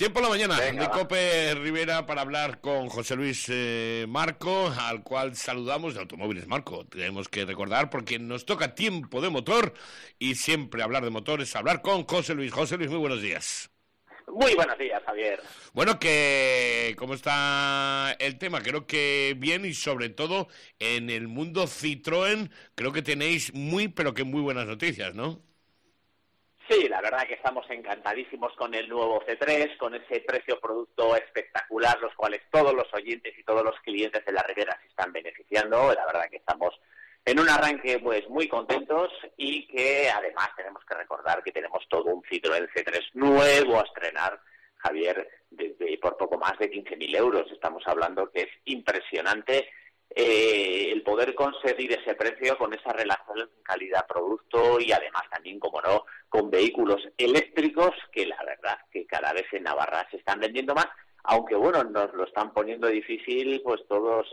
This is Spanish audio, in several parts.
Tiempo en la mañana Venga, de va. COPE Rivera para hablar con José Luis Marco, al cual saludamos, de Automóviles Marco. Tenemos que recordar porque nos toca tiempo de motor y siempre hablar de motor es hablar con José Luis. José Luis, muy buenos días. Muy buenos días, Javier. Bueno, ¿cómo está el tema? Creo que bien, y sobre todo en el mundo Citroën creo que tenéis pero que muy buenas noticias, ¿no? Sí, la verdad que estamos encantadísimos con el nuevo C3, con ese precio producto espectacular, los cuales todos los oyentes y todos los clientes de la Ribera se están beneficiando. La verdad que estamos en un arranque pues muy contentos y que además tenemos que recordar que tenemos todo un Citroën C3 nuevo a estrenar, Javier, por poco más de 15.000 euros. Estamos hablando que es impresionante el poder conseguir ese precio con esa relación calidad-producto y además también, como no, con vehículos eléctricos que la verdad que cada vez en Navarra se están vendiendo más, aunque bueno, nos lo están poniendo difícil pues todos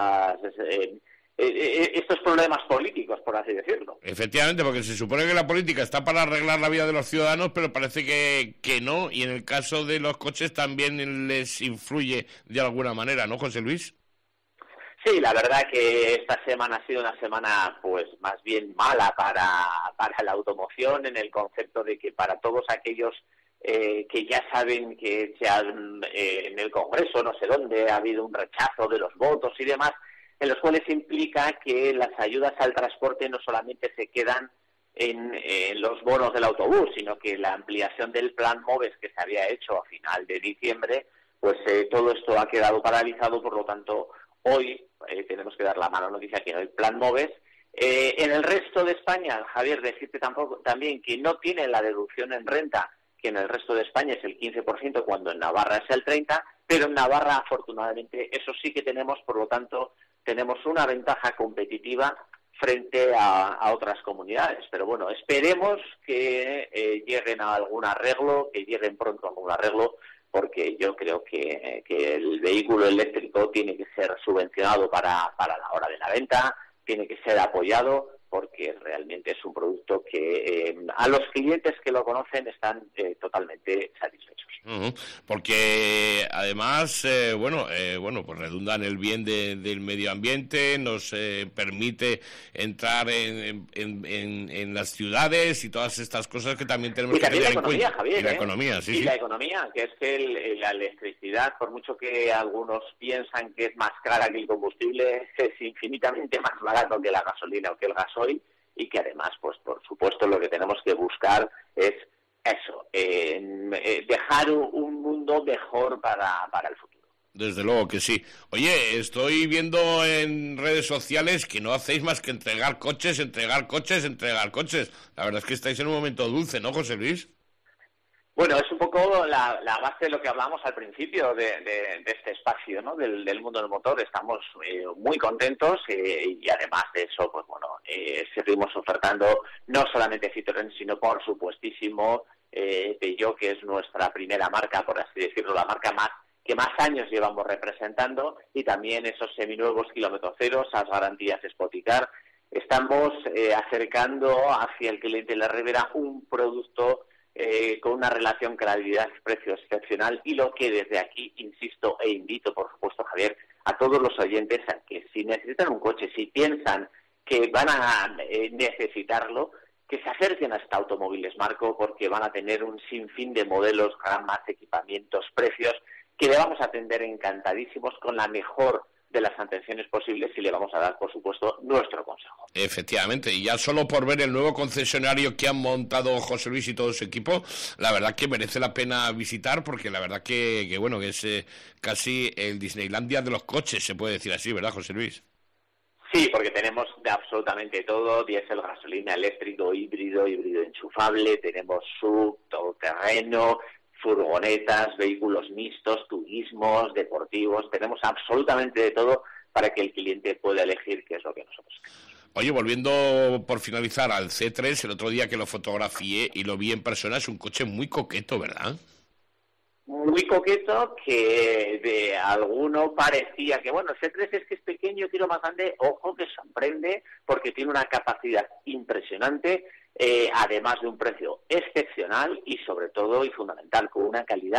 estos problemas políticos, por así decirlo. Efectivamente, porque se supone que la política está para arreglar la vida de los ciudadanos, pero parece que no, y en el caso de los coches también les influye de alguna manera, ¿no, José Luis? Sí, la verdad que esta semana ha sido una semana pues más bien mala para la automoción, en el concepto de que para todos aquellos que ya saben que en el Congreso, no sé dónde, ha habido un rechazo de los votos y demás, en los cuales implica que las ayudas al transporte no solamente se quedan en los bonos del autobús, sino que la ampliación del plan MOVES que se había hecho a final de diciembre, pues todo esto ha quedado paralizado, por lo tanto, hoy tenemos que dar la mala noticia que no hay plan MOVES. En el resto de España, Javier, decirte también que no tienen la deducción en renta, que en el resto de España es el 15%, cuando en Navarra es el 30%, pero en Navarra, afortunadamente, eso sí que tenemos, por lo tanto, tenemos una ventaja competitiva frente a otras comunidades. Pero bueno, esperemos que lleguen a algún arreglo, que lleguen pronto a algún arreglo, porque yo creo que el vehículo eléctrico tiene que ser subvencionado para la hora de la venta, tiene que ser apoyado, porque realmente es un producto que a los clientes que lo conocen están totalmente satisfechos. Uh-huh. Porque además, pues redunda en el bien del medio ambiente, nos permite entrar en las ciudades y todas estas cosas que también tenemos que tener en cuenta. Javier, y la economía, sí. La economía, que es que la electricidad, por mucho que algunos piensan que es más cara que el combustible, es infinitamente más barato que la gasolina o que el gasoil, y que además, pues por supuesto, lo que tenemos que buscar es eso, dejar un mundo mejor para el futuro. Desde luego que sí. Oye, estoy viendo en redes sociales que no hacéis más que entregar coches. La verdad es que estáis en un momento dulce, ¿no, José Luis? Bueno, es un poco la base de lo que hablamos al principio de este espacio, ¿no? Del mundo del motor. Estamos muy contentos y además de eso, pues bueno, seguimos ofertando no solamente Citroën, sino por supuestísimo Peugeot, que es nuestra primera marca, por así decirlo, la marca que más años llevamos representando, y también esos seminuevos kilómetros cero, esas garantías Spoticar. Estamos acercando hacia el cliente de la Ribera un producto con una relación calidad-precio excepcional, y lo que desde aquí insisto e invito, por supuesto, Javier, a todos los oyentes a que si necesitan un coche, si piensan que van a necesitarlo, que se acerquen hasta Automóviles Marco, porque van a tener un sinfín de modelos, gamas, equipamientos, precios, que le vamos a atender encantadísimos con la mejor de las atenciones posibles, y le vamos a dar, por supuesto, nuestro consejo. Efectivamente, y ya solo por ver el nuevo concesionario que han montado José Luis y todo su equipo, la verdad que merece la pena visitar, porque la verdad que es casi el Disneylandia de los coches, se puede decir así, ¿verdad, José Luis? Sí, porque tenemos de absolutamente todo: diésel, gasolina, eléctrico, híbrido enchufable, tenemos sub, todoterreno, furgonetas, vehículos mixtos, turismos, deportivos. Tenemos absolutamente de todo para que el cliente pueda elegir qué es lo que nosotros queremos. Oye, volviendo por finalizar al C3, el otro día que lo fotografié y lo vi en persona, es un coche muy coqueto, ¿verdad? Muy coqueto, que de alguno parecía que, bueno, el C3 es que es pequeño, tiro más grande. Ojo, que sorprende, porque tiene una capacidad impresionante, además de un precio excepcional y sobre todo y fundamental, con una calidad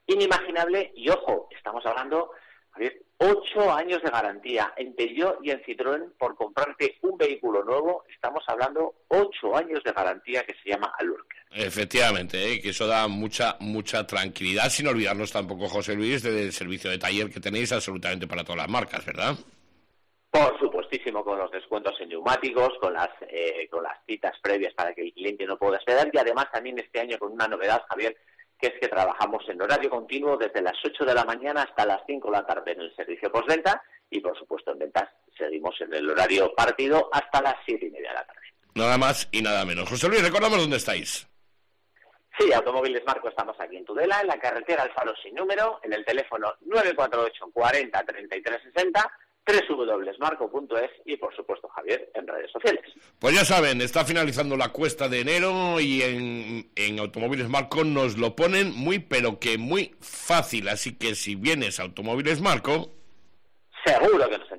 inimaginable. Y ojo, estamos hablando, Javier, 8 años de garantía en Peugeot y en Citroën por comprarte un vehículo nuevo. Estamos hablando 8 años de garantía, que se llama Alurker. Efectivamente, que eso da mucha tranquilidad, sin olvidarnos tampoco, José Luis, del servicio de taller que tenéis absolutamente para todas las marcas, ¿verdad? Por supuestísimo, con los descuentos en neumáticos, con las citas previas para que el cliente no pueda esperar, y además también este año con una novedad, Javier, que es que trabajamos en horario continuo desde las 8 de la mañana hasta las 5 de la tarde en el servicio postventa, y por supuesto en ventas seguimos en el horario partido hasta las 7:30 de la tarde. Nada más y nada menos. José Luis, recordamos dónde estáis. Sí, Automóviles Marco, estamos aquí en Tudela, en la carretera Alfaro sin número, en el teléfono 948 40 33 60, www.marco.es, y por supuesto, Javier, en redes sociales. Pues ya saben, está finalizando la cuesta de enero y en Automóviles Marco nos lo ponen muy, pero que muy fácil. Así que si vienes a Automóviles Marco, seguro que nos